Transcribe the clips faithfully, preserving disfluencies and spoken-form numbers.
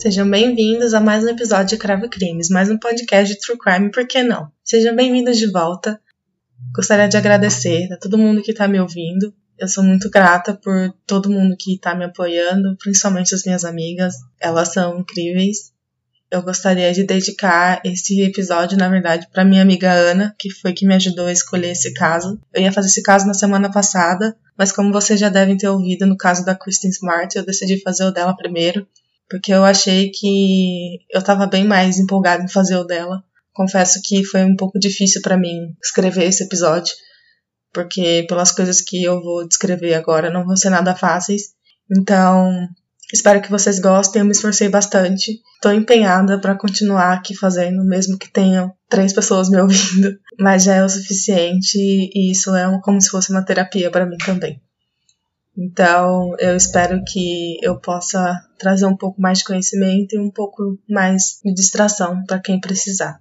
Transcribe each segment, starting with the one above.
Sejam bem-vindos a mais um episódio de Cravo Crimes, mais um podcast de True Crime, por que não? Sejam bem-vindos de volta. Gostaria de agradecer a todo mundo que está me ouvindo. Eu sou muito grata por todo mundo que está me apoiando, principalmente as minhas amigas. Elas são incríveis. Eu gostaria de dedicar esse episódio, na verdade, para minha amiga Ana, que foi que me ajudou a escolher esse caso. Eu ia fazer esse caso na semana passada, mas como vocês já devem ter ouvido no caso da Kristen Smart, eu decidi fazer o dela primeiro, porque eu achei que eu estava bem mais empolgada em fazer o dela. Confesso que foi um pouco difícil para mim escrever esse episódio, porque pelas coisas que eu vou descrever agora não vão ser nada fáceis. Então, espero que vocês gostem, eu me esforcei bastante. Estou empenhada para continuar aqui fazendo, mesmo que tenham três pessoas me ouvindo, mas já é o suficiente e isso é como se fosse uma terapia para mim também. Então, eu espero que eu possa trazer um pouco mais de conhecimento e um pouco mais de distração para quem precisar.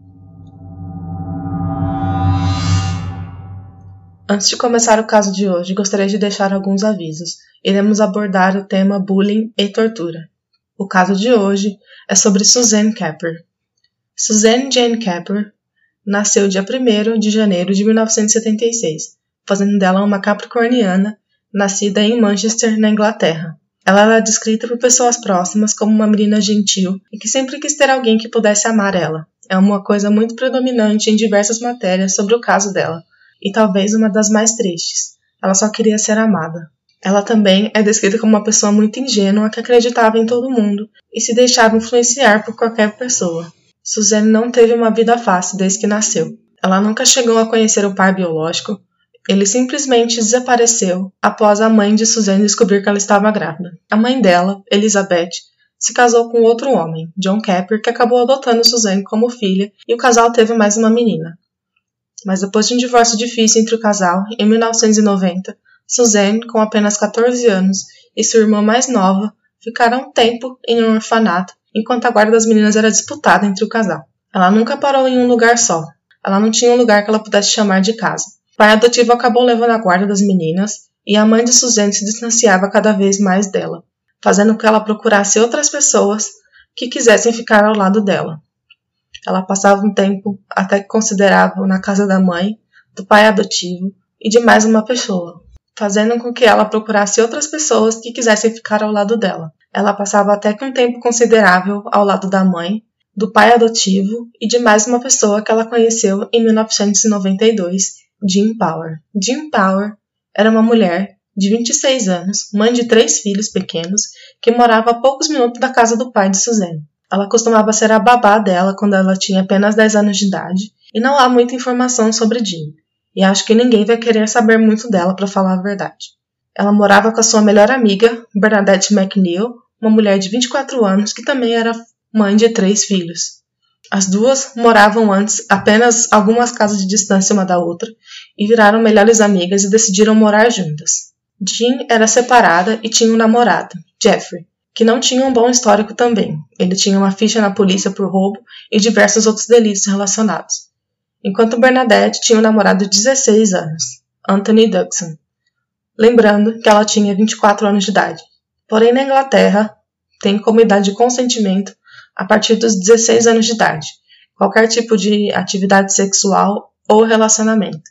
Antes de começar o caso de hoje, gostaria de deixar alguns avisos. Iremos abordar o tema bullying e tortura. O caso de hoje é sobre Suzanne Capper. Suzanne Jane Capper nasceu dia primeiro de janeiro de mil novecentos e setenta e seis, fazendo dela uma capricorniana, nascida em Manchester, na Inglaterra. Ela era descrita por pessoas próximas como uma menina gentil e que sempre quis ter alguém que pudesse amar ela. É uma coisa muito predominante em diversas matérias sobre o caso dela, e talvez uma das mais tristes. Ela só queria ser amada. Ela também é descrita como uma pessoa muito ingênua que acreditava em todo mundo e se deixava influenciar por qualquer pessoa. Suzanne não teve uma vida fácil desde que nasceu. Ela nunca chegou a conhecer o pai biológico. Ele simplesmente desapareceu após a mãe de Suzanne descobrir que ela estava grávida. A mãe dela, Elizabeth, se casou com outro homem, John Capper, que acabou adotando Suzanne como filha, e o casal teve mais uma menina. Mas depois de um divórcio difícil entre o casal, em mil novecentos e noventa, Suzanne, com apenas catorze anos, e sua irmã mais nova ficaram um tempo em um orfanato, enquanto a guarda das meninas era disputada entre o casal. Ela nunca parou em um lugar só. Ela não tinha um lugar que ela pudesse chamar de casa. O pai adotivo acabou levando a guarda das meninas, e a mãe de Suzanne se distanciava cada vez mais dela, fazendo com que ela procurasse outras pessoas que quisessem ficar ao lado dela. Ela passava um tempo até que considerável na casa da mãe, do pai adotivo e de mais uma pessoa, fazendo com que ela procurasse outras pessoas que quisessem ficar ao lado dela. Ela passava até que um tempo considerável ao lado da mãe, do pai adotivo e de mais uma pessoa que ela conheceu em mil novecentos e noventa e dois, Jean Power. Jean Power era uma mulher de vinte e seis anos, mãe de três filhos pequenos, que morava a poucos minutos da casa do pai de Suzanne. Ela costumava ser a babá dela quando ela tinha apenas dez anos de idade, e não há muita informação sobre Jean, e acho que ninguém vai querer saber muito dela para falar a verdade. Ela morava com a sua melhor amiga, Bernadette McNeil, uma mulher de vinte e quatro anos que também era mãe de três filhos. As duas moravam antes apenas algumas casas de distância uma da outra e viraram melhores amigas e decidiram morar juntas. Jean era separada e tinha um namorado, Jeffrey, que não tinha um bom histórico também. Ele tinha uma ficha na polícia por roubo e diversos outros delitos relacionados. Enquanto Bernadette tinha um namorado de dezesseis anos, Anthony Dugson. Lembrando que ela tinha vinte e quatro anos de idade. Porém, na Inglaterra, tem como idade de consentimento a partir dos dezesseis anos de idade, qualquer tipo de atividade sexual ou relacionamento.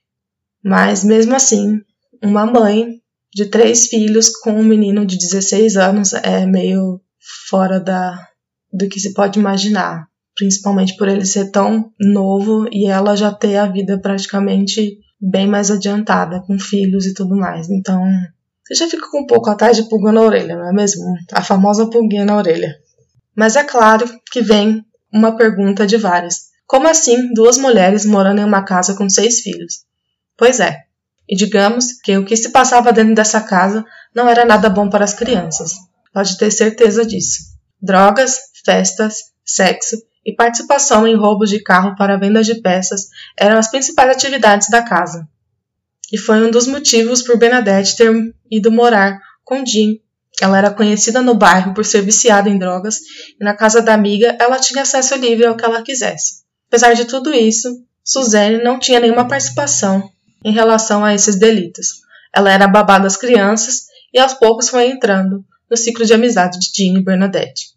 Mas, mesmo assim, uma mãe de três filhos com um menino de dezesseis anos é meio fora da, do que se pode imaginar, principalmente por ele ser tão novo e ela já ter a vida praticamente bem mais adiantada, com filhos e tudo mais. Então, você já fica com um pouco atrás de pulga na orelha, não é mesmo? A famosa pulguinha na orelha. Mas é claro que vem uma pergunta de várias. Como assim duas mulheres morando em uma casa com seis filhos? Pois é. E digamos que o que se passava dentro dessa casa não era nada bom para as crianças. Pode ter certeza disso. Drogas, festas, sexo e participação em roubos de carro para venda de peças eram as principais atividades da casa. E foi um dos motivos por Bernadette ter ido morar com Jean. Ela era conhecida no bairro por ser viciada em drogas e na casa da amiga ela tinha acesso livre ao que ela quisesse. Apesar de tudo isso, Suzanne não tinha nenhuma participação em relação a esses delitos. Ela era a babá das crianças e aos poucos foi entrando no ciclo de amizade de Jean e Bernadette.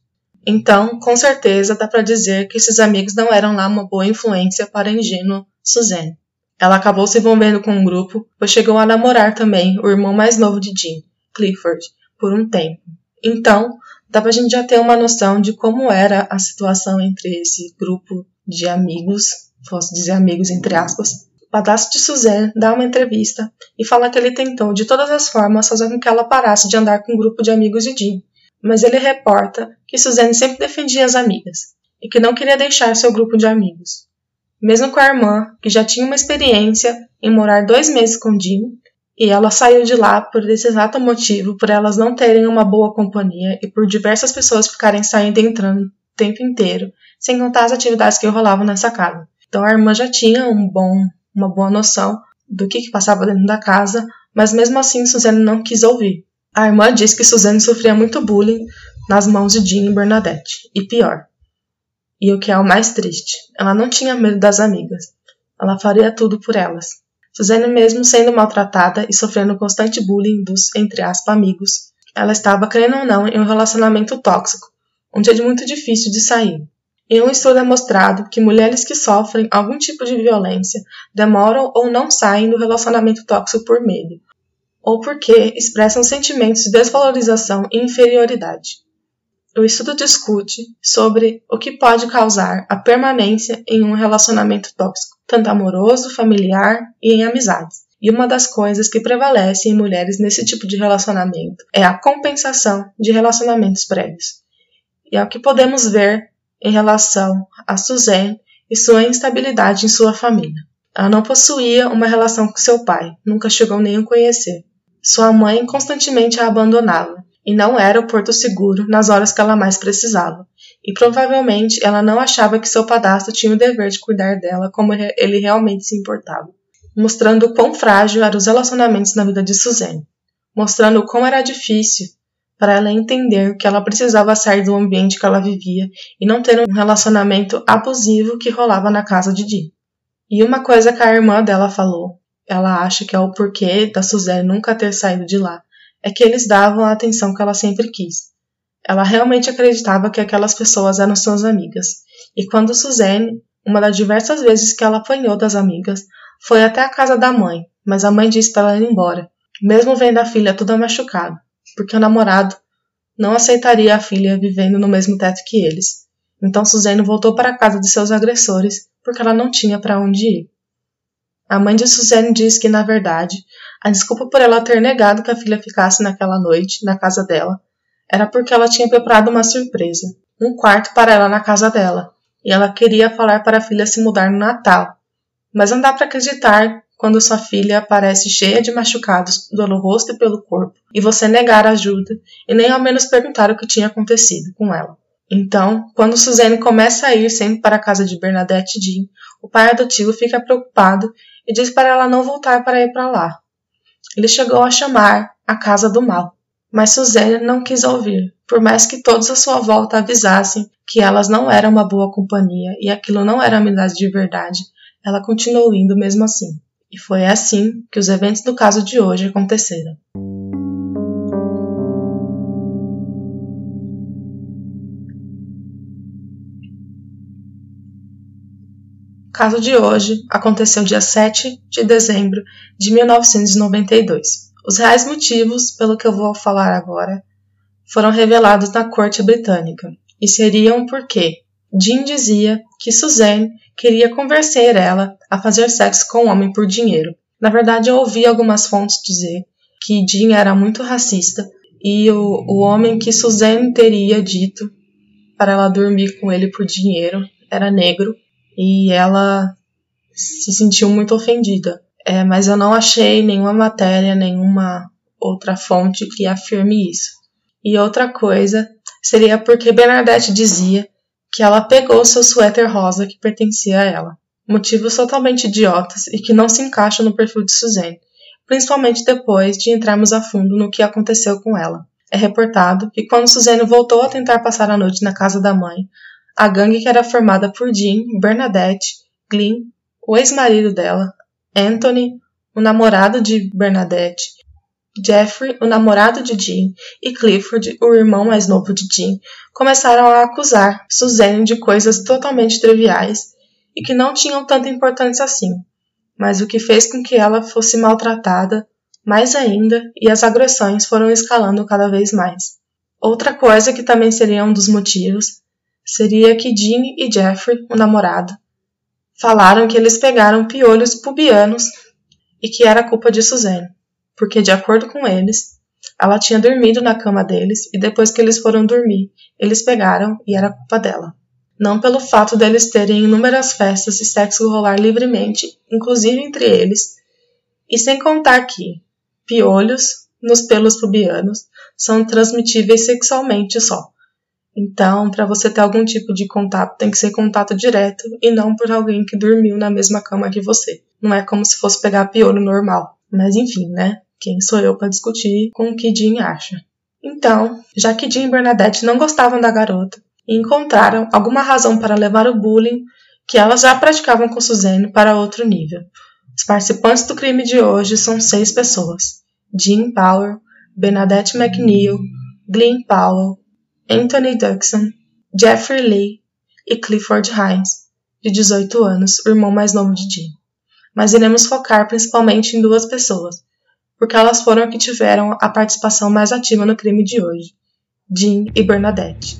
Então, com certeza, dá para dizer que esses amigos não eram lá uma boa influência para a ingênua Suzanne. Ela acabou se envolvendo com um grupo, pois chegou a namorar também o irmão mais novo de Jean, Clifford, por um tempo. Então, dá pra gente já ter uma noção de como era a situação entre esse grupo de amigos, posso dizer amigos entre aspas. O padrasto de Suzanne dá uma entrevista e fala que ele tentou de todas as formas fazer com que ela parasse de andar com um grupo de amigos de Jean, mas ele reporta que Suzanne sempre defendia as amigas e que não queria deixar seu grupo de amigos. Mesmo com a irmã, que já tinha uma experiência em morar dois meses com Jean, e ela saiu de lá por esse exato motivo, por elas não terem uma boa companhia e por diversas pessoas ficarem saindo e entrando o tempo inteiro, sem contar as atividades que rolavam nessa casa. Então a irmã já tinha um bom, uma boa noção do que, que passava dentro da casa, mas mesmo assim Suzanne não quis ouvir. A irmã diz que Suzanne sofria muito bullying nas mãos de Jean e Bernadette, e pior. E o que é o mais triste, ela não tinha medo das amigas. Ela faria tudo por elas. Suzanne, mesmo sendo maltratada e sofrendo constante bullying dos, entre aspas, amigos, ela estava, querendo ou não, em um relacionamento tóxico, onde é muito difícil de sair. Em um estudo é mostrado que mulheres que sofrem algum tipo de violência demoram ou não saem do relacionamento tóxico por medo, ou porque expressam sentimentos de desvalorização e inferioridade. O estudo discute sobre o que pode causar a permanência em um relacionamento tóxico, tanto amoroso, familiar e em amizades. E uma das coisas que prevalece em mulheres nesse tipo de relacionamento é a compensação de relacionamentos prévios. E é o que podemos ver em relação a Suzanne e sua instabilidade em sua família. Ela não possuía uma relação com seu pai, nunca chegou nem a conhecer. Sua mãe constantemente a abandonava. E não era o porto seguro nas horas que ela mais precisava. E provavelmente ela não achava que seu padrasto tinha o dever de cuidar dela como ele realmente se importava. Mostrando o quão frágil eram os relacionamentos na vida de Suzanne. Mostrando o quão era difícil para ela entender que ela precisava sair do ambiente que ela vivia e não ter um relacionamento abusivo que rolava na casa de Jean. E uma coisa que a irmã dela falou, ela acha que é o porquê da Suzanne nunca ter saído de lá, é que eles davam a atenção que ela sempre quis. Ela realmente acreditava que aquelas pessoas eram suas amigas. E quando Suzanne, uma das diversas vezes que ela apanhou das amigas, foi até a casa da mãe, mas a mãe disse para ela ir embora, mesmo vendo a filha toda machucada, porque o namorado não aceitaria a filha vivendo no mesmo teto que eles. Então Suzanne voltou para a casa de seus agressores, porque ela não tinha para onde ir. A mãe de Suzanne diz que, na verdade, a desculpa por ela ter negado que a filha ficasse naquela noite, na casa dela, era porque ela tinha preparado uma surpresa, um quarto para ela na casa dela, e ela queria falar para a filha se mudar no Natal. Mas não dá para acreditar quando sua filha aparece cheia de machucados pelo rosto e pelo corpo, e você negar ajuda, e nem ao menos perguntar o que tinha acontecido com ela. Então, quando Suzanne começa a ir sempre para a casa de Bernadette e Jean, o pai adotivo fica preocupado e diz para ela não voltar para ir para lá. Ele chegou a chamar a casa do mal, mas Suzanne não quis ouvir, por mais que todos à sua volta avisassem que elas não eram uma boa companhia e aquilo não era amizade de verdade, ela continuou indo mesmo assim. E foi assim que os eventos do caso de hoje aconteceram. O caso de hoje aconteceu dia sete de dezembro de mil novecentos e noventa e dois. Os reais motivos, pelo que eu vou falar agora, foram revelados na corte britânica, e seriam porque Jean dizia que Suzanne queria convencer ela a fazer sexo com um homem por dinheiro. Na verdade, eu ouvi algumas fontes dizer que Jean era muito racista e o, o homem que Suzanne teria dito para ela dormir com ele por dinheiro era negro. E ela se sentiu muito ofendida. É, mas eu não achei nenhuma matéria, nenhuma outra fonte que afirme isso. E outra coisa seria porque Bernadette dizia que ela pegou seu suéter rosa que pertencia a ela. Motivos totalmente idiotas e que não se encaixam no perfil de Suzanne, principalmente depois de entrarmos a fundo no que aconteceu com ela. É reportado que quando Suzanne voltou a tentar passar a noite na casa da mãe, a gangue que era formada por Jean, Bernadette, Glenn, o ex-marido dela, Anthony, o namorado de Bernadette Jeffrey, o namorado de Jean, e Clifford, o irmão mais novo de Jean, começaram a acusar Suzanne de coisas totalmente triviais e que não tinham tanta importância assim, mas o que fez com que ela fosse maltratada mais ainda e as agressões foram escalando cada vez mais. Outra coisa que também seria um dos motivos seria que Jean e Jeffrey, o namorado, falaram que eles pegaram piolhos pubianos e que era culpa de Suzanne, porque, de acordo com eles, ela tinha dormido na cama deles e depois que eles foram dormir, eles pegaram e era culpa dela. Não pelo fato deles terem inúmeras festas e sexo rolar livremente, inclusive entre eles, e sem contar que piolhos nos pelos pubianos são transmitíveis sexualmente só. Então, para você ter algum tipo de contato, tem que ser contato direto e não por alguém que dormiu na mesma cama que você. Não é como se fosse pegar piolho normal. Mas enfim, né? Quem sou eu para discutir com o que Jean acha? Então, já que Jean e Bernadette não gostavam da garota e encontraram alguma razão para levar o bullying que elas já praticavam com Suzanne para outro nível. Os participantes do crime de hoje são seis pessoas. Jean Powell, Bernadette McNeil, Glenn Powell, Anthony Dixon, Jeffrey Lee e Clifford Hines, de dezoito anos, o irmão mais novo de Jean. Mas iremos focar principalmente em duas pessoas, porque elas foram as que tiveram a participação mais ativa no crime de hoje, Jean e Bernadette.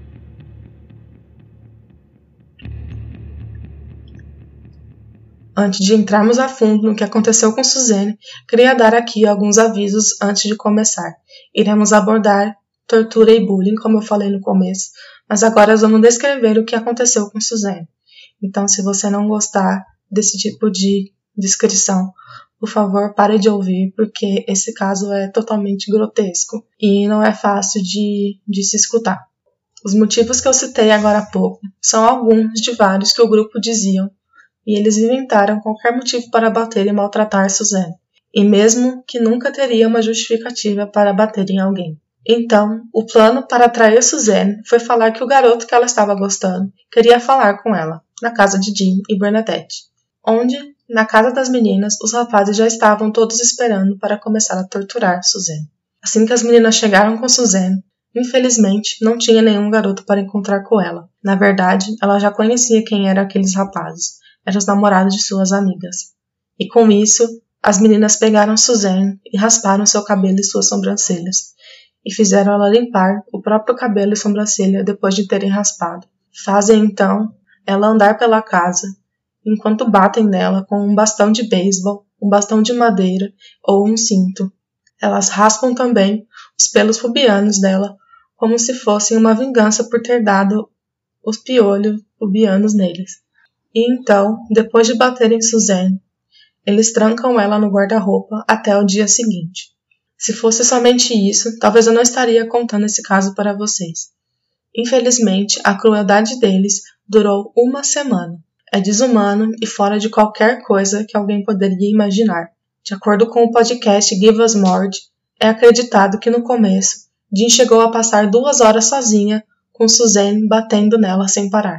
Antes de entrarmos a fundo no que aconteceu com Suzanne, queria dar aqui alguns avisos antes de começar. Iremos abordar tortura e bullying, como eu falei no começo, mas agora vamos descrever o que aconteceu com Suzanne. Então, se você não gostar desse tipo de descrição, por favor, pare de ouvir, porque esse caso é totalmente grotesco e não é fácil de, de se escutar. Os motivos que eu citei agora há pouco são alguns de vários que o grupo diziam, e eles inventaram qualquer motivo para bater e maltratar Suzanne, e mesmo que nunca teria uma justificativa para bater em alguém. Então, o plano para atrair Suzanne foi falar que o garoto que ela estava gostando queria falar com ela, na casa de Jean e Bernadette, onde, na casa das meninas, os rapazes já estavam todos esperando para começar a torturar Suzanne. Assim que as meninas chegaram com Suzanne, infelizmente, não tinha nenhum garoto para encontrar com ela. Na verdade, ela já conhecia quem eram aqueles rapazes. Eram os namorados de suas amigas. E com isso, as meninas pegaram Suzanne e rasparam seu cabelo e suas sobrancelhas, e fizeram ela limpar o próprio cabelo e sobrancelha depois de terem raspado. Fazem, então, ela andar pela casa, enquanto batem nela com um bastão de beisebol, um bastão de madeira ou um cinto. Elas raspam também os pelos pubianos dela, como se fossem uma vingança por ter dado os piolhos pubianos neles. E então, depois de baterem Suzanne, eles trancam ela no guarda-roupa até o dia seguinte. Se fosse somente isso, talvez eu não estaria contando esse caso para vocês. Infelizmente, a crueldade deles durou uma semana. É desumano e fora de qualquer coisa que alguém poderia imaginar. De acordo com o podcast Give Us More, é acreditado que no começo, Jean chegou a passar duas horas sozinha, com Suzanne batendo nela sem parar.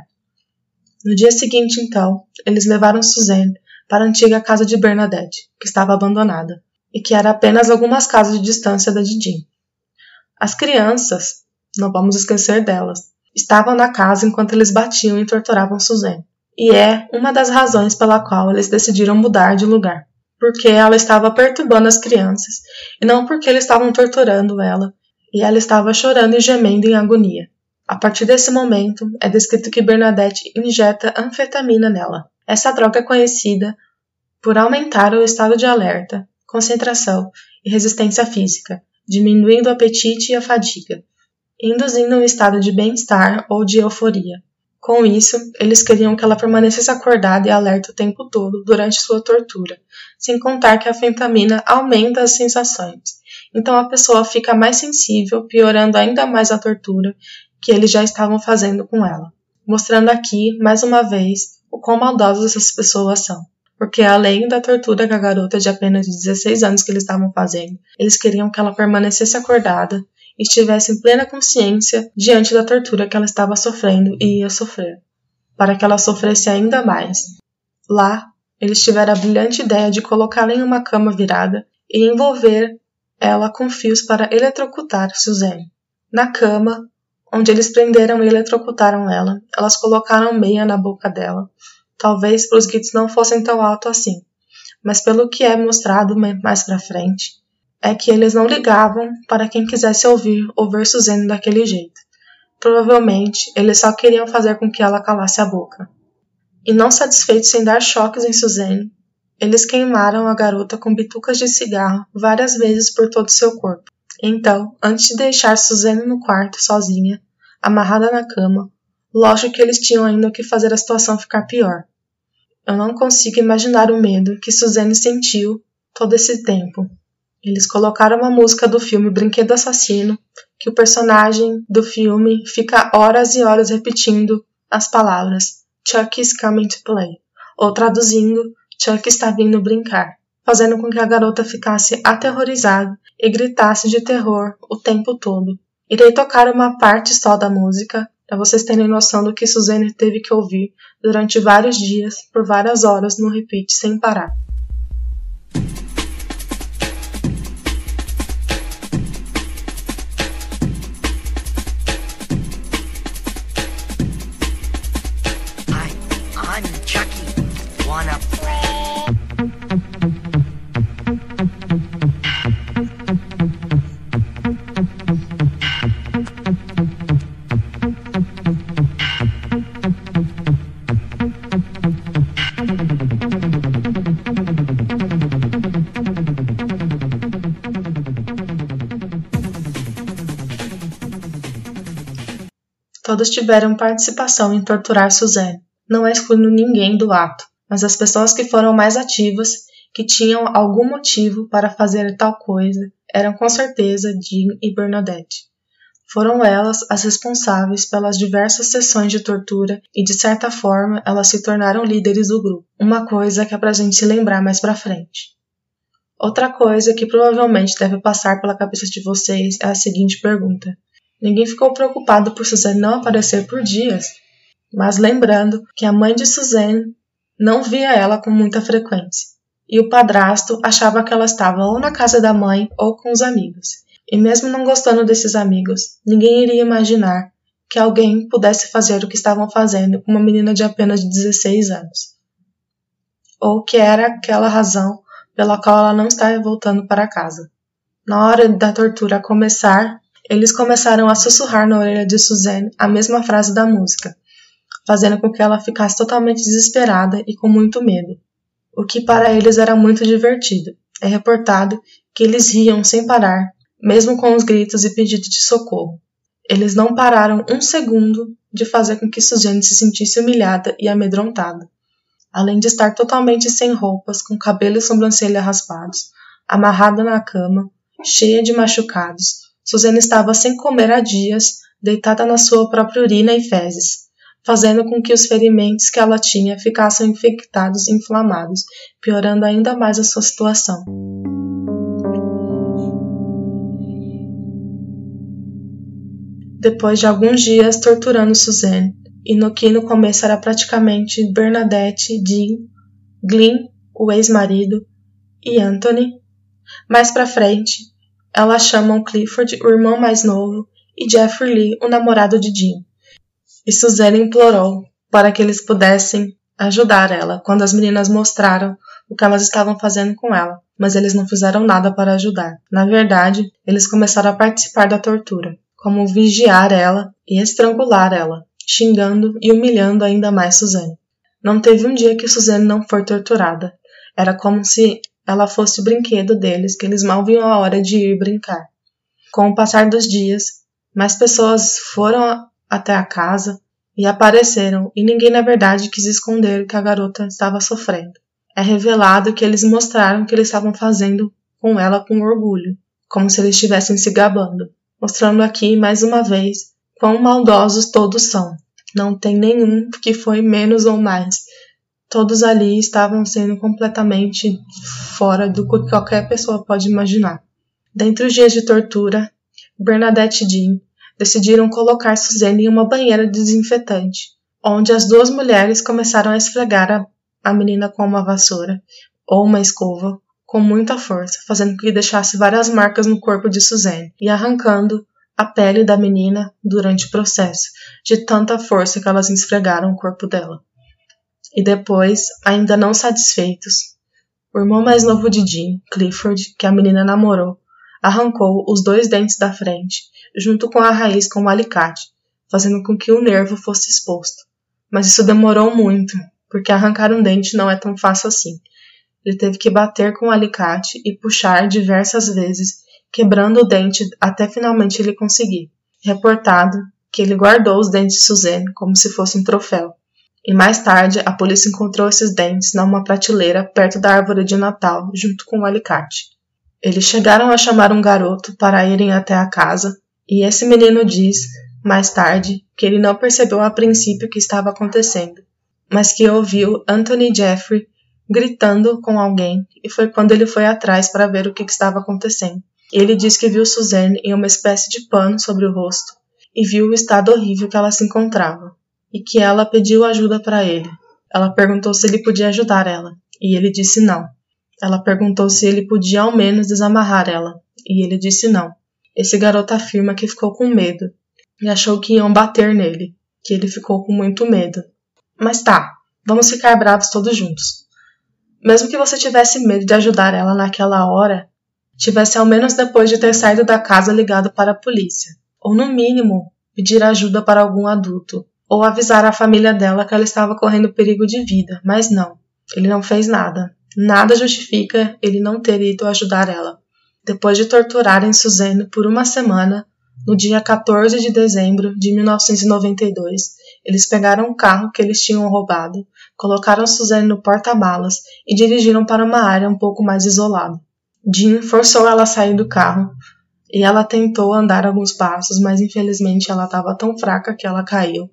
No dia seguinte, então, eles levaram Suzanne para a antiga casa de Bernadette, que estava abandonada, e que era apenas algumas casas de distância da de Jean. As crianças, não vamos esquecer delas, estavam na casa enquanto eles batiam e torturavam Suzanne. E é uma das razões pela qual eles decidiram mudar de lugar, porque ela estava perturbando as crianças, e não porque eles estavam torturando ela, e ela estava chorando e gemendo em agonia. A partir desse momento, é descrito que Bernadette injeta anfetamina nela. Essa droga é conhecida por aumentar o estado de alerta, concentração e resistência física, diminuindo o apetite e a fadiga, induzindo um estado de bem-estar ou de euforia. Com isso, eles queriam que ela permanecesse acordada e alerta o tempo todo durante sua tortura, sem contar que a anfetamina aumenta as sensações. Então a pessoa fica mais sensível, piorando ainda mais a tortura que eles já estavam fazendo com ela. Mostrando aqui, mais uma vez, o quão maldosos essas pessoas são. Porque além da tortura com a garota de apenas dezesseis anos que eles estavam fazendo, eles queriam que ela permanecesse acordada e estivesse em plena consciência diante da tortura que ela estava sofrendo e ia sofrer, para que ela sofresse ainda mais. Lá, eles tiveram a brilhante ideia de colocá-la em uma cama virada e envolver ela com fios para eletrocutar Suzanne. Na cama, onde eles prenderam e eletrocutaram ela, elas colocaram meia na boca dela. Talvez os gritos não fossem tão altos assim, mas pelo que é mostrado mais pra frente, é que eles não ligavam para quem quisesse ouvir ou ver Suzanne daquele jeito. Provavelmente, eles só queriam fazer com que ela calasse a boca. E não satisfeitos em dar choques em Suzanne, eles queimaram a garota com bitucas de cigarro várias vezes por todo seu corpo. Então, antes de deixar Suzanne no quarto sozinha, amarrada na cama, lógico que eles tinham ainda o que fazer a situação ficar pior. Eu não consigo imaginar o medo que Suzanne sentiu todo esse tempo. Eles colocaram uma música do filme Brinquedo Assassino, que o personagem do filme fica horas e horas repetindo as palavras Chuck is coming to play, ou traduzindo, Chuck está vindo brincar, fazendo com que a garota ficasse aterrorizada e gritasse de terror o tempo todo. Irei tocar uma parte só da música, para vocês terem noção do que Suzanne teve que ouvir durante vários dias, por várias horas, no repeat, sem parar. Hi, I'm Chucky. Wanna play? Todos tiveram participação em torturar Suzanne, não excluindo ninguém do ato, mas as pessoas que foram mais ativas, que tinham algum motivo para fazer tal coisa, eram com certeza Jean e Bernadette. Foram elas as responsáveis pelas diversas sessões de tortura e, de certa forma, elas se tornaram líderes do grupo, uma coisa que é pra gente se lembrar mais pra frente. Outra coisa que provavelmente deve passar pela cabeça de vocês é a seguinte pergunta. Ninguém ficou preocupado por Suzanne não aparecer por dias, mas lembrando que a mãe de Suzanne não via ela com muita frequência, e o padrasto achava que ela estava ou na casa da mãe ou com os amigos. E mesmo não gostando desses amigos, ninguém iria imaginar que alguém pudesse fazer o que estavam fazendo com uma menina de apenas dezesseis anos. Ou que era aquela razão pela qual ela não estava voltando para casa. Na hora da tortura começar, eles começaram a sussurrar na orelha de Suzanne a mesma frase da música, fazendo com que ela ficasse totalmente desesperada e com muito medo, o que para eles era muito divertido. É reportado que eles riam sem parar, mesmo com os gritos e pedidos de socorro. Eles não pararam um segundo de fazer com que Suzanne se sentisse humilhada e amedrontada. Além de estar totalmente sem roupas, com cabelo e sobrancelha raspados, amarrada na cama, cheia de machucados, Suzanne estava sem comer há dias, deitada na sua própria urina e fezes, fazendo com que os ferimentos que ela tinha ficassem infectados e inflamados, piorando ainda mais a sua situação. Depois de alguns dias torturando Suzanne, e no que no começo era praticamente Bernadette, Jean, Glynn, o ex-marido, e Anthony, mais pra frente, elas chamam Clifford, o irmão mais novo, e Jeffrey Lee, o namorado de Jean. E Suzanne implorou para que eles pudessem ajudar ela quando as meninas mostraram o que elas estavam fazendo com ela, mas eles não fizeram nada para ajudar. Na verdade, eles começaram a participar da tortura, como vigiar ela e estrangular ela, xingando e humilhando ainda mais Suzanne. Não teve um dia que Suzanne não foi torturada. Era como se ela fosse o brinquedo deles, que eles mal viam a hora de ir brincar. Com o passar dos dias, mais pessoas foram até a casa e apareceram, e ninguém na verdade quis esconder o que a garota estava sofrendo. É revelado que eles mostraram que eles estavam fazendo com ela com orgulho, como se eles estivessem se gabando, mostrando aqui mais uma vez quão maldosos todos são. Não tem nenhum que foi menos ou mais. Todos ali estavam sendo completamente fora do que qualquer pessoa pode imaginar. Dentre os dias de tortura, Bernadette e Jean decidiram colocar Suzanne em uma banheira desinfetante, onde as duas mulheres começaram a esfregar a, a menina com uma vassoura ou uma escova, com muita força, fazendo com que deixasse várias marcas no corpo de Suzanne e arrancando a pele da menina durante o processo, de tanta força que elas esfregaram o corpo dela. E depois, ainda não satisfeitos, o irmão mais novo de Jean, Clifford, que a menina namorou, arrancou os dois dentes da frente, junto com a raiz com um alicate, fazendo com que o nervo fosse exposto. Mas isso demorou muito, porque arrancar um dente não é tão fácil assim. Ele teve que bater com o alicate e puxar diversas vezes, quebrando o dente até finalmente ele conseguir. Reportado que ele guardou os dentes de Suzanne como se fosse um troféu. E mais tarde, a polícia encontrou esses dentes numa prateleira perto da árvore de Natal, junto com o alicate. Eles chegaram a chamar um garoto para irem até a casa, e esse menino diz, mais tarde, que ele não percebeu a princípio o que estava acontecendo, mas que ouviu Anthony Jeffrey gritando com alguém, e foi quando ele foi atrás para ver o que estava acontecendo. Ele diz que viu Suzanne em uma espécie de pano sobre o rosto, e viu o estado horrível que ela se encontrava, e que ela pediu ajuda para ele. Ela perguntou se ele podia ajudar ela, e ele disse não. Ela perguntou se ele podia ao menos desamarrar ela, e ele disse não. Esse garoto afirma que ficou com medo, e achou que iam bater nele, que ele ficou com muito medo. Mas tá, vamos ficar bravos todos juntos. Mesmo que você tivesse medo de ajudar ela naquela hora, tivesse ao menos depois de ter saído da casa ligado para a polícia, ou no mínimo pedir ajuda para algum adulto, ou avisar a família dela que ela estava correndo perigo de vida, mas não, ele não fez nada. Nada justifica ele não ter ido ajudar ela. Depois de torturarem Suzanne por uma semana, no dia quatorze de dezembro de mil novecentos e noventa e dois, eles pegaram o carro que eles tinham roubado, colocaram Suzanne no porta-malas e dirigiram para uma área um pouco mais isolada. Jean forçou ela a sair do carro e ela tentou andar alguns passos, mas infelizmente ela estava tão fraca que ela caiu.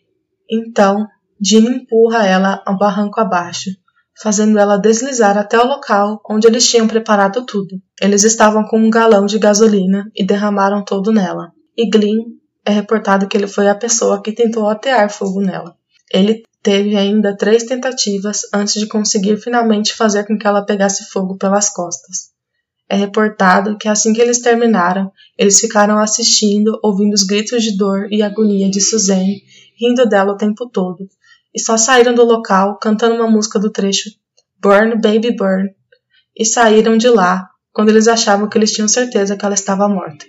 Então, Jean empurra ela ao barranco abaixo, fazendo ela deslizar até o local onde eles tinham preparado tudo. Eles estavam com um galão de gasolina e derramaram todo nela. E Glenn é reportado que ele foi a pessoa que tentou atear fogo nela. Ele teve ainda três tentativas antes de conseguir finalmente fazer com que ela pegasse fogo pelas costas. É reportado que assim que eles terminaram, eles ficaram assistindo, ouvindo os gritos de dor e agonia de Suzanne, rindo dela o tempo todo, e só saíram do local cantando uma música do trecho Burn, Baby Burn, e saíram de lá quando eles achavam que eles tinham certeza que ela estava morta.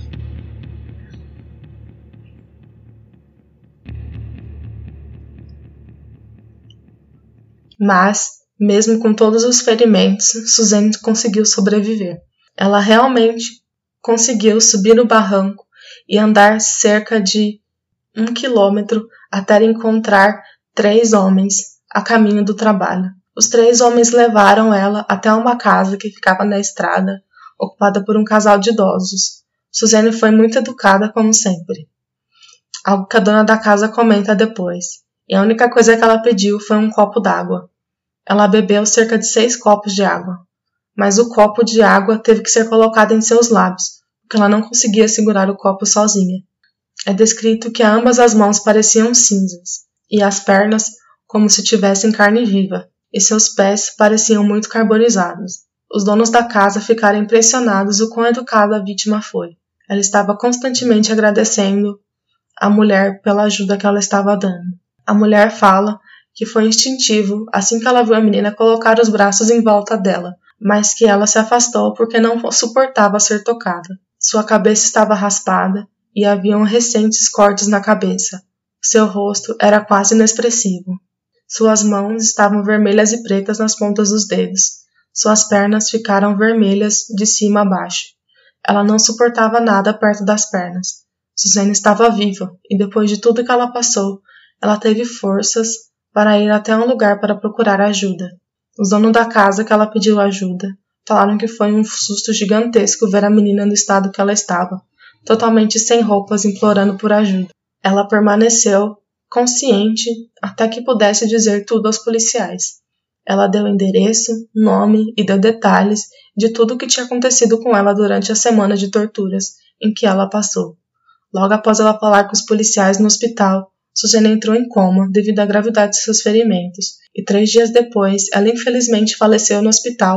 Mas, mesmo com todos os ferimentos, Suzanne conseguiu sobreviver. Ela realmente conseguiu subir no barranco e andar cerca de um quilômetro até encontrar três homens a caminho do trabalho. Os três homens levaram ela até uma casa que ficava na estrada, ocupada por um casal de idosos. Suzanne foi muito educada, como sempre. Algo que a dona da casa comenta depois. E a única coisa que ela pediu foi um copo d'água. Ela bebeu cerca de seis copos de água, mas o copo de água teve que ser colocado em seus lábios, porque ela não conseguia segurar o copo sozinha. É descrito que ambas as mãos pareciam cinzas, e as pernas como se tivessem carne viva, e seus pés pareciam muito carbonizados. Os donos da casa ficaram impressionados o quão educada a vítima foi. Ela estava constantemente agradecendo a mulher pela ajuda que ela estava dando. A mulher fala que foi instintivo, assim que ela viu a menina, colocar os braços em volta dela, mas que ela se afastou porque não suportava ser tocada. Sua cabeça estava raspada e haviam recentes cortes na cabeça. Seu rosto era quase inexpressivo. Suas mãos estavam vermelhas e pretas nas pontas dos dedos. Suas pernas ficaram vermelhas de cima a baixo. Ela não suportava nada perto das pernas. Suzanne estava viva, e depois de tudo que ela passou, ela teve forças para ir até um lugar para procurar ajuda. Os donos da casa que ela pediu ajuda falaram que foi um susto gigantesco ver a menina no estado que ela estava, totalmente sem roupas, implorando por ajuda. Ela permaneceu consciente até que pudesse dizer tudo aos policiais. Ela deu endereço, nome e deu detalhes de tudo o que tinha acontecido com ela durante a semana de torturas em que ela passou. Logo após ela falar com os policiais no hospital, Suzanne entrou em coma devido à gravidade de seus ferimentos, e três dias depois ela infelizmente faleceu no hospital,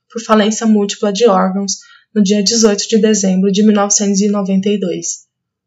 por falência múltipla de órgãos no dia dezoito de dezembro de mil novecentos e noventa e dois.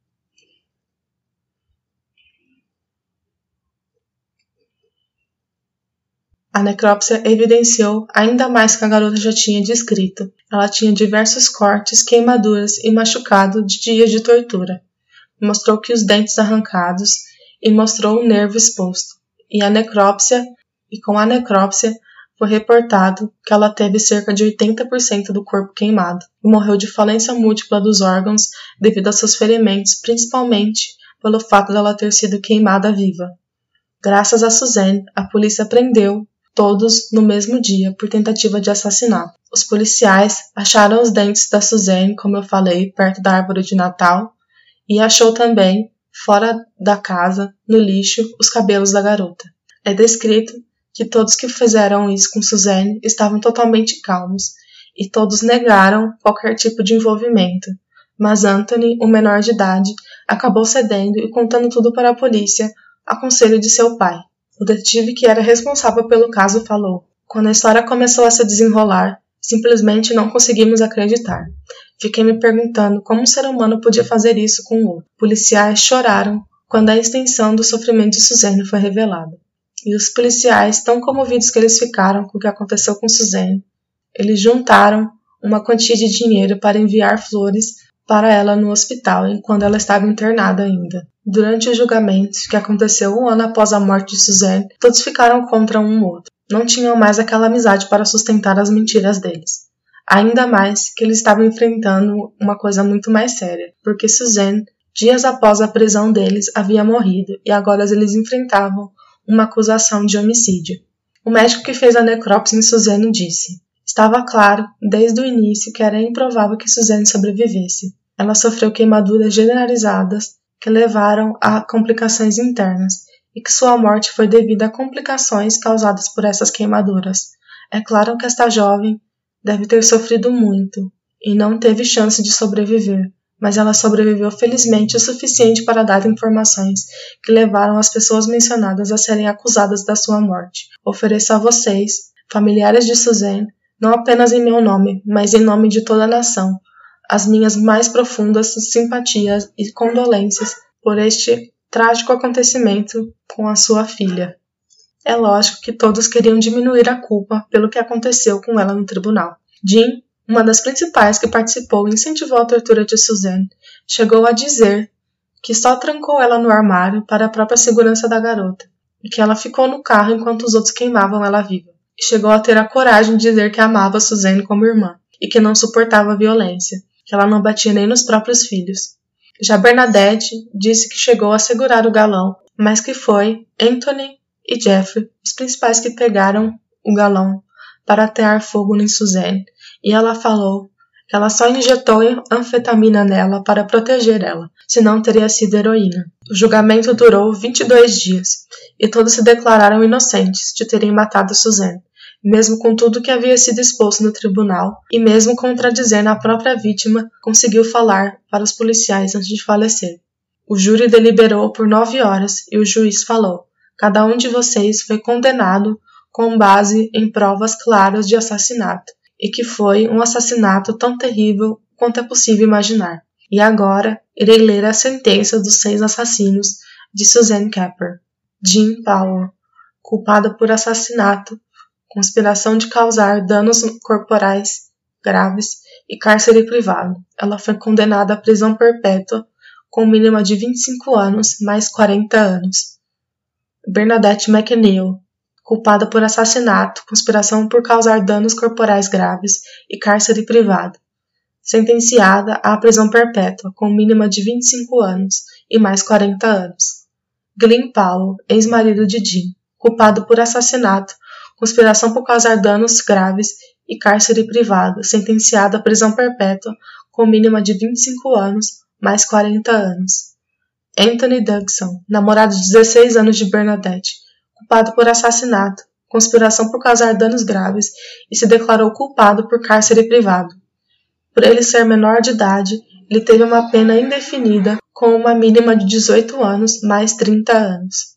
A necrópsia evidenciou ainda mais que a garota já tinha descrito. Ela tinha diversos cortes, queimaduras e machucado de dias de tortura. Mostrou que os dentes arrancados e mostrou o nervo exposto. E a necrópsia, e com a necrópsia, foi reportado que ela teve cerca de oitenta por cento do corpo queimado e morreu de falência múltipla dos órgãos devido aos seus ferimentos, principalmente pelo fato dela ter sido queimada viva. Graças a Suzanne, a polícia prendeu todos no mesmo dia por tentativa de assassinato. Os policiais acharam os dentes da Suzanne, como eu falei, perto da árvore de Natal, e achou também, fora da casa, no lixo, os cabelos da garota. É descrito que todos que fizeram isso com Suzanne estavam totalmente calmos, e todos negaram qualquer tipo de envolvimento, mas Anthony, o menor de idade, acabou cedendo e contando tudo para a polícia, a conselho de seu pai. O detetive que era responsável pelo caso falou: "Quando a história começou a se desenrolar, simplesmente não conseguimos acreditar. Fiquei me perguntando como um ser humano podia fazer isso com o outro. Policiais choraram quando a extensão do sofrimento de Suzanne foi revelada. E os policiais, tão comovidos que eles ficaram com o que aconteceu com Suzanne, eles juntaram uma quantia de dinheiro para enviar flores para ela no hospital, enquanto ela estava internada ainda. Durante o julgamento, que aconteceu um ano após a morte de Suzanne, todos ficaram contra um outro. Não tinham mais aquela amizade para sustentar as mentiras deles. Ainda mais que eles estavam enfrentando uma coisa muito mais séria, porque Suzanne, dias após a prisão deles, havia morrido, e agora eles enfrentavam uma acusação de homicídio. O médico que fez a necrópsia em Suzanne disse: "Estava claro, desde o início, que era improvável que Suzanne sobrevivesse. Ela sofreu queimaduras generalizadas que levaram a complicações internas, e que sua morte foi devido a complicações causadas por essas queimaduras. É claro que esta jovem deve ter sofrido muito, e não teve chance de sobreviver, mas ela sobreviveu felizmente o suficiente para dar informações que levaram as pessoas mencionadas a serem acusadas da sua morte. Ofereço a vocês, familiares de Suzanne, não apenas em meu nome, mas em nome de toda a nação, as minhas mais profundas simpatias e condolências por este trágico acontecimento com a sua filha." É lógico que todos queriam diminuir a culpa pelo que aconteceu com ela no tribunal. Jean, uma das principais que participou e incentivou a tortura de Suzanne, chegou a dizer que só trancou ela no armário para a própria segurança da garota, e que ela ficou no carro enquanto os outros queimavam ela viva. E chegou a ter a coragem de dizer que amava Suzanne como irmã, e que não suportava a violência, que ela não batia nem nos próprios filhos. Já Bernadette disse que chegou a segurar o galão, mas que foi Anthony e Jeffrey os principais que pegaram o galão para atear fogo em Suzanne, e ela falou que ela só injetou anfetamina nela para proteger ela, senão teria sido heroína. O julgamento durou vinte e dois dias, e todos se declararam inocentes de terem matado Suzanne, mesmo com tudo que havia sido exposto no tribunal, e mesmo contradizendo a própria vítima, conseguiu falar para os policiais antes de falecer. O júri deliberou por nove horas e o juiz falou: "Cada um de vocês foi condenado com base em provas claras de assassinato, e que foi um assassinato tão terrível quanto é possível imaginar. E agora irei ler a sentença dos seis assassinos de Suzanne Capper. Jean Powell, culpada por assassinato, conspiração de causar danos corporais graves e cárcere privado. Ela foi condenada à prisão perpétua com mínima de vinte e cinco anos mais quarenta anos. Bernadette McNeil, culpada por assassinato, conspiração por causar danos corporais graves e cárcere privado, sentenciada à prisão perpétua com mínima de vinte e cinco anos e mais quarenta anos. Glenn Powell, ex-marido de Jean, culpado por assassinato, conspiração por causar danos graves e cárcere privado, sentenciado à prisão perpétua com mínima de vinte e cinco anos mais quarenta anos. Anthony Dugson, namorado de dezesseis anos de Bernadette, culpado por assassinato, conspiração por causar danos graves e se declarou culpado por cárcere privado. Por ele ser menor de idade, ele teve uma pena indefinida com uma mínima de dezoito anos mais trinta anos.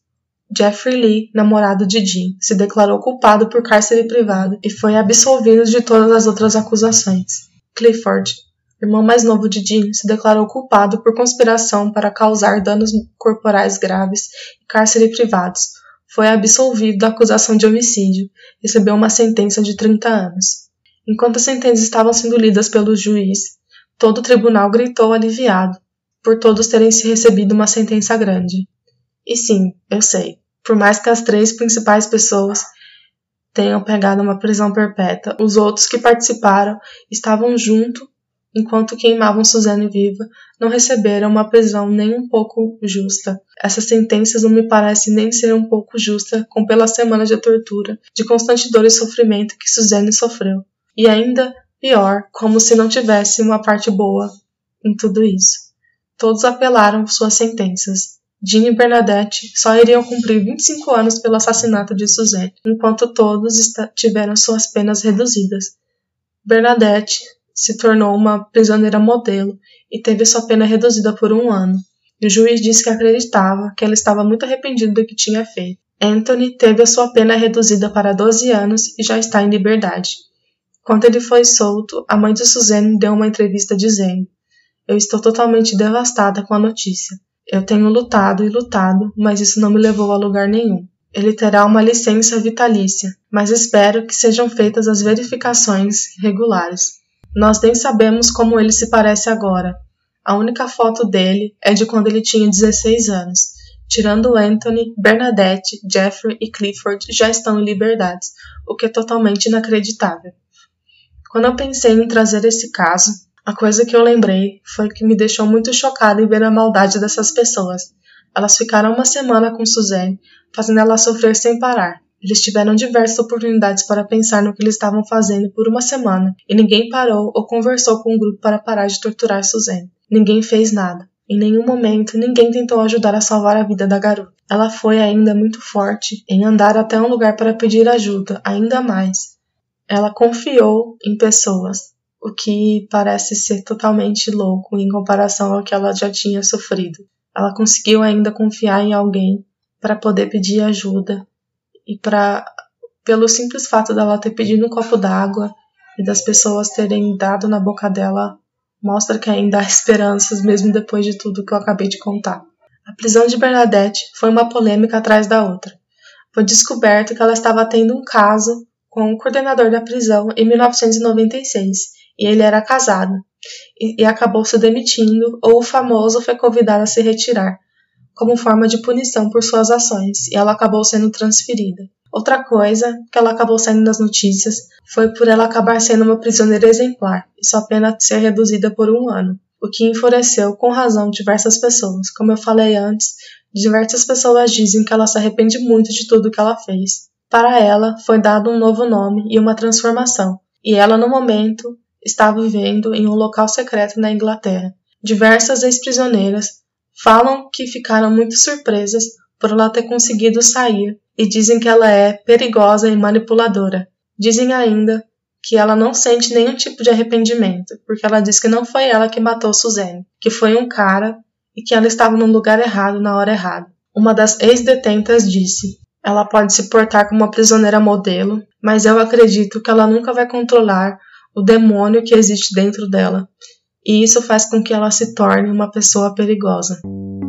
Jeffrey Lee, namorado de Jean, se declarou culpado por cárcere privado e foi absolvido de todas as outras acusações. Clifford, irmão mais novo de Jean, se declarou culpado por conspiração para causar danos corporais graves e cárcere privados. Foi absolvido da acusação de homicídio, recebeu uma sentença de trinta anos. Enquanto as sentenças estavam sendo lidas pelo juiz, todo o tribunal gritou aliviado, por todos terem se recebido uma sentença grande. E sim, eu sei, por mais que as três principais pessoas tenham pegado uma prisão perpétua, os outros que participaram estavam junto enquanto queimavam Suzanne viva, não receberam uma prisão nem um pouco justa. Essas sentenças não me parecem nem ser um pouco justas com pelas semanas de tortura, de constante dor e sofrimento que Suzanne sofreu. E ainda pior, como se não tivesse uma parte boa em tudo isso. Todos apelaram suas sentenças. Jean e Bernadette só iriam cumprir vinte e cinco anos pelo assassinato de Suzanne, enquanto todos tiveram suas penas reduzidas. Bernadette se tornou uma prisioneira modelo e teve sua pena reduzida por um ano. E o juiz disse que acreditava que ela estava muito arrependida do que tinha feito. Anthony teve a sua pena reduzida para doze anos e já está em liberdade. Quando ele foi solto, a mãe de Suzanne deu uma entrevista dizendo: "Eu estou totalmente devastada com a notícia. Eu tenho lutado e lutado, mas isso não me levou a lugar nenhum. Ele terá uma licença vitalícia, mas espero que sejam feitas as verificações regulares. Nós nem sabemos como ele se parece agora. A única foto dele é de quando ele tinha dezesseis anos. Tirando Anthony, Bernadette, Jeffrey e Clifford já estão em liberdade, o que é totalmente inacreditável." Quando eu pensei em trazer esse caso, a coisa que eu lembrei foi que me deixou muito chocada em ver a maldade dessas pessoas. Elas ficaram uma semana com Suzanne, fazendo ela sofrer sem parar. Eles tiveram diversas oportunidades para pensar no que eles estavam fazendo por uma semana, e ninguém parou ou conversou com o grupo para parar de torturar Suzanne. Ninguém fez nada. Em nenhum momento, ninguém tentou ajudar a salvar a vida da garota. Ela foi ainda muito forte em andar até um lugar para pedir ajuda, ainda mais. Ela confiou em pessoas, o que parece ser totalmente louco em comparação ao que ela já tinha sofrido. Ela conseguiu ainda confiar em alguém para poder pedir ajuda. E pra, pelo simples fato dela ter pedido um copo d'água e das pessoas terem dado na boca dela, mostra que ainda há esperanças mesmo depois de tudo que eu acabei de contar. A prisão de Bernadette foi uma polêmica atrás da outra. Foi descoberto que ela estava tendo um caso com o coordenador da prisão em mil novecentos e noventa e seis, e ele era casado, e, e acabou se demitindo, ou o famoso foi convidado a se retirar, como forma de punição por suas ações, e ela acabou sendo transferida. Outra coisa que ela acabou saindo nas notícias foi por ela acabar sendo uma prisioneira exemplar, e sua pena ser reduzida por um ano, o que enfureceu com razão diversas pessoas. Como eu falei antes, diversas pessoas dizem que ela se arrepende muito de tudo que ela fez. Para ela, foi dado um novo nome e uma transformação, e ela, no momento, está vivendo em um local secreto na Inglaterra. Diversas ex-prisioneiras falam que ficaram muito surpresas por ela ter conseguido sair e dizem que ela é perigosa e manipuladora. Dizem ainda que ela não sente nenhum tipo de arrependimento, porque ela diz que não foi ela que matou Suzanne, que foi um cara e que ela estava no lugar errado na hora errada. Uma das ex-detentas disse: "Ela pode se portar como uma prisioneira modelo, mas eu acredito que ela nunca vai controlar o demônio que existe dentro dela, e isso faz com que ela se torne uma pessoa perigosa."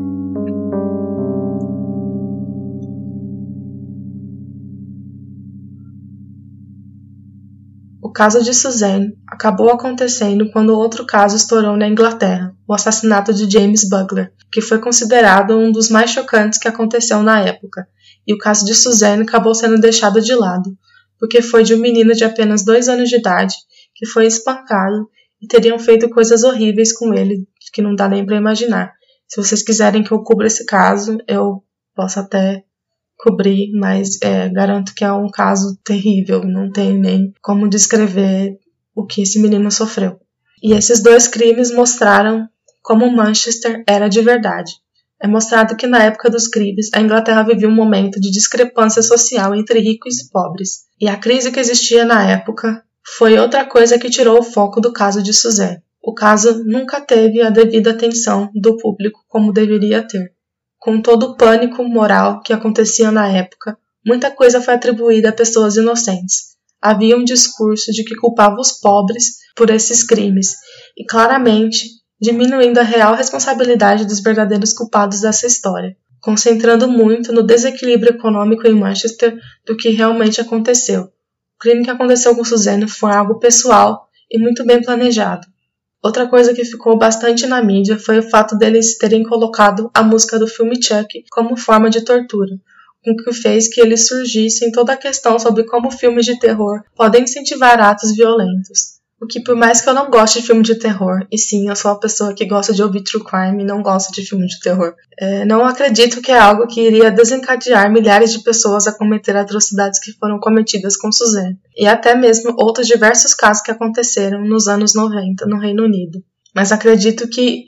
O caso de Suzanne acabou acontecendo quando outro caso estourou na Inglaterra, o assassinato de James Bugler, que foi considerado um dos mais chocantes que aconteceu na época, e o caso de Suzanne acabou sendo deixado de lado, porque foi de um menino de apenas dois anos de idade que foi espancado e teriam feito coisas horríveis com ele, que não dá nem para imaginar. Se vocês quiserem que eu cubra esse caso, eu posso até cobrir, mas é, garanto que é um caso terrível, não tem nem como descrever o que esse menino sofreu. E esses dois crimes mostraram como Manchester era de verdade. É mostrado que na época dos crimes, a Inglaterra vivia um momento de discrepância social entre ricos e pobres, e a crise que existia na época foi outra coisa que tirou o foco do caso de Suzanne. O caso nunca teve a devida atenção do público como deveria ter. Com todo o pânico moral que acontecia na época, muita coisa foi atribuída a pessoas inocentes. Havia um discurso de que culpava os pobres por esses crimes, e claramente diminuindo a real responsabilidade dos verdadeiros culpados dessa história, concentrando muito no desequilíbrio econômico em Manchester do que realmente aconteceu. O crime que aconteceu com Suzanne foi algo pessoal e muito bem planejado. Outra coisa que ficou bastante na mídia foi o fato deles terem colocado a música do filme Chuck como forma de tortura, o que fez que eles surgissem toda a questão sobre como filmes de terror podem incentivar atos violentos. O que, por mais que eu não goste de filme de terror, e sim, eu sou uma pessoa que gosta de ouvir true crime e não gosta de filme de terror, é, não acredito que é algo que iria desencadear milhares de pessoas a cometer atrocidades que foram cometidas com Suzanne, e até mesmo outros diversos casos que aconteceram nos anos noventa no Reino Unido. Mas acredito que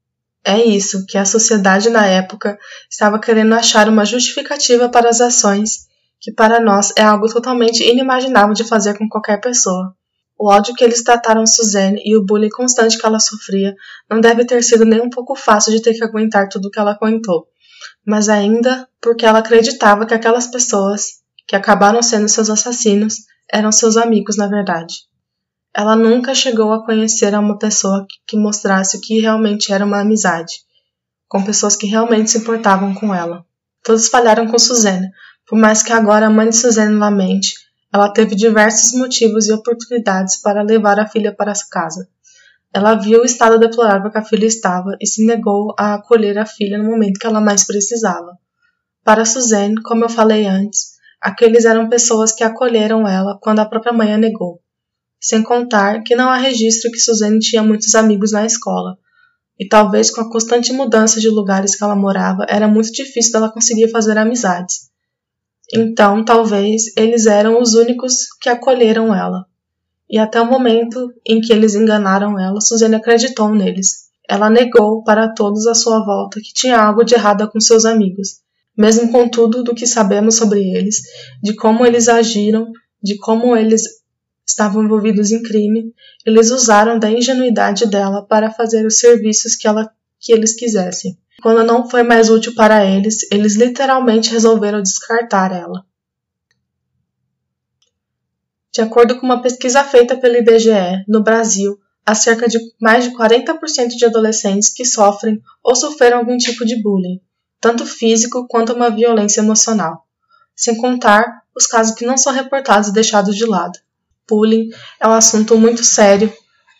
é isso, que a sociedade na época estava querendo achar uma justificativa para as ações, que para nós é algo totalmente inimaginável de fazer com qualquer pessoa. O ódio que eles trataram Suzanne e o bullying constante que ela sofria não deve ter sido nem um pouco fácil de ter que aguentar tudo que ela aguentou, mas ainda porque ela acreditava que aquelas pessoas, que acabaram sendo seus assassinos, eram seus amigos na verdade. Ela nunca chegou a conhecer uma pessoa que mostrasse o que realmente era uma amizade, com pessoas que realmente se importavam com ela. Todos falharam com Suzanne, por mais que agora a mãe de Suzanne lamente. Ela teve diversos motivos e oportunidades para levar a filha para casa. Ela viu o estado deplorável que a filha estava e se negou a acolher a filha no momento que ela mais precisava. Para Suzanne, como eu falei antes, aqueles eram pessoas que acolheram ela quando a própria mãe a negou. Sem contar que não há registro que Suzanne tinha muitos amigos na escola, e talvez com a constante mudança de lugares que ela morava, era muito difícil dela conseguir fazer amizades. Então, talvez, eles eram os únicos que acolheram ela. E até o momento em que eles enganaram ela, Suzanne acreditou neles. Ela negou para todos à sua volta que tinha algo de errado com seus amigos. Mesmo com tudo do que sabemos sobre eles, de como eles agiram, de como eles estavam envolvidos em crime, eles usaram da ingenuidade dela para fazer os serviços que, ela, que eles quisessem. Quando não foi mais útil para eles, eles literalmente resolveram descartar ela. De acordo com uma pesquisa feita pelo I B G E, no Brasil, há cerca de mais de quarenta por cento de adolescentes que sofrem ou sofreram algum tipo de bullying, tanto físico quanto uma violência emocional, sem contar os casos que não são reportados e deixados de lado. Bullying é um assunto muito sério.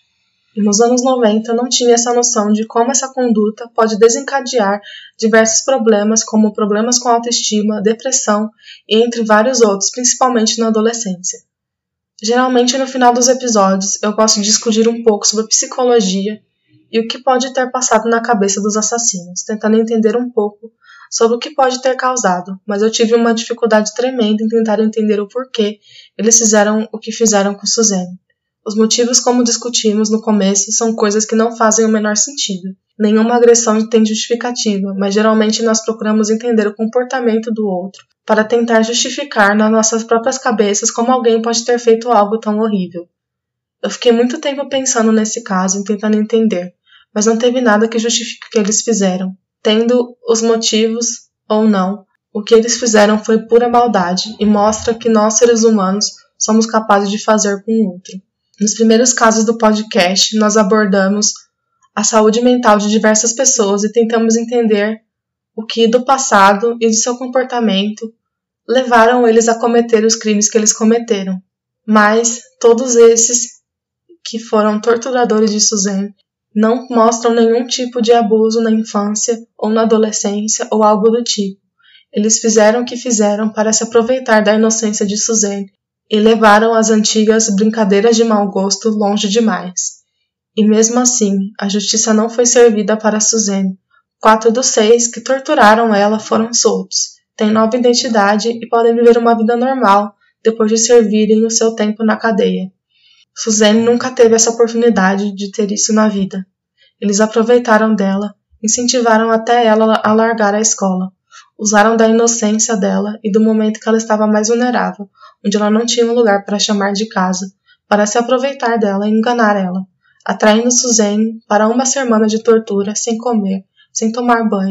E nos anos noventa não tinha essa noção de como essa conduta pode desencadear diversos problemas, como problemas com autoestima, depressão e entre vários outros, principalmente na adolescência. Geralmente no final dos episódios eu gosto de discutir um pouco sobre psicologia e o que pode ter passado na cabeça dos assassinos, tentando entender um pouco sobre o que pode ter causado, mas eu tive uma dificuldade tremenda em tentar entender o porquê eles fizeram o que fizeram com Suzanne. Os motivos, como discutimos no começo, são coisas que não fazem o menor sentido. Nenhuma agressão tem justificativa, mas geralmente nós procuramos entender o comportamento do outro para tentar justificar nas nossas próprias cabeças como alguém pode ter feito algo tão horrível. Eu fiquei muito tempo pensando nesse caso e tentando entender, mas não teve nada que justifique o que eles fizeram. Tendo os motivos ou não, o que eles fizeram foi pura maldade e mostra que nós, seres humanos, somos capazes de fazer com o outro. Nos primeiros casos do podcast, nós abordamos a saúde mental de diversas pessoas e tentamos entender o que do passado e do seu comportamento levaram eles a cometer os crimes que eles cometeram. Mas todos esses que foram torturadores de Suzanne não mostram nenhum tipo de abuso na infância ou na adolescência ou algo do tipo. Eles fizeram o que fizeram para se aproveitar da inocência de Suzanne e levaram as antigas brincadeiras de mau gosto longe demais. E mesmo assim, a justiça não foi servida para Suzanne. Quatro dos seis que torturaram ela foram soltos, têm nova identidade e podem viver uma vida normal depois de servirem o seu tempo na cadeia. Suzanne nunca teve essa oportunidade de ter isso na vida. Eles aproveitaram dela, incentivaram até ela a largar a escola. Usaram da inocência dela e do momento que ela estava mais vulnerável, onde ela não tinha um lugar para chamar de casa, para se aproveitar dela e enganar ela, atraindo Suzanne para uma semana de tortura sem comer, sem tomar banho,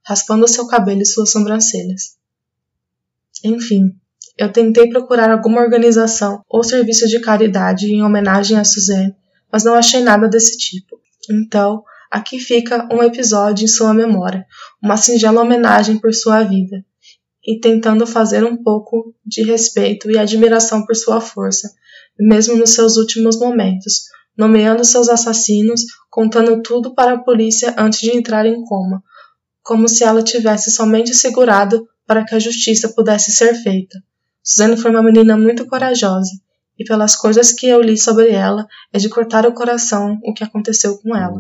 raspando seu cabelo e suas sobrancelhas. Enfim, eu tentei procurar alguma organização ou serviço de caridade em homenagem a Suzanne, mas não achei nada desse tipo. Então, aqui fica um episódio em sua memória, uma singela homenagem por sua vida, e tentando fazer um pouco de respeito e admiração por sua força, mesmo nos seus últimos momentos, nomeando seus assassinos, contando tudo para a polícia antes de entrar em coma, como se ela tivesse somente segurado para que a justiça pudesse ser feita. Suzanne foi uma menina muito corajosa, e pelas coisas que eu li sobre ela, é de cortar o coração o que aconteceu com ela.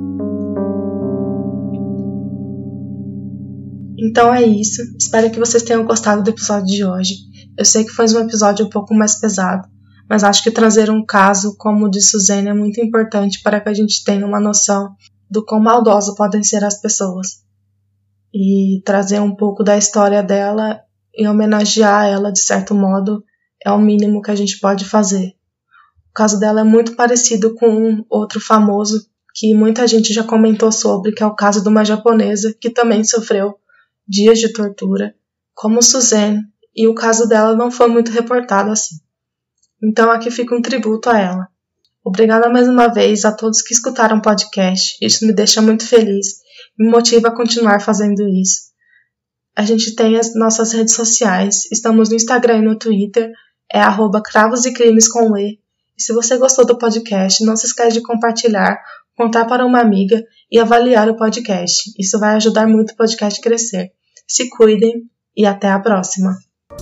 Então é isso, espero que vocês tenham gostado do episódio de hoje. Eu sei que foi um episódio um pouco mais pesado, mas acho que trazer um caso como o de Suzanne é muito importante para que a gente tenha uma noção do quão maldosas podem ser as pessoas. E trazer um pouco da história dela e homenagear ela de certo modo é o mínimo que a gente pode fazer. O caso dela é muito parecido com um outro famoso que muita gente já comentou sobre, que é o caso de uma japonesa que também sofreu dias de tortura, como Suzanne, e o caso dela não foi muito reportado assim. Então aqui fica um tributo a ela. Obrigada mais uma vez a todos que escutaram o podcast, isso me deixa muito feliz, me motiva a continuar fazendo isso. A gente tem as nossas redes sociais, estamos no Instagram e no Twitter, é arroba cravos e crimes com E. E se você gostou do podcast, não se esquece de compartilhar, contar para uma amiga e avaliar o podcast. Isso vai ajudar muito o podcast a crescer. Se cuidem e até a próxima.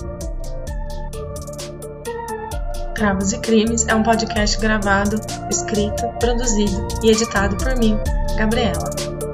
Cravos e Crimes é um podcast gravado, escrito, produzido e editado por mim, Gabriela.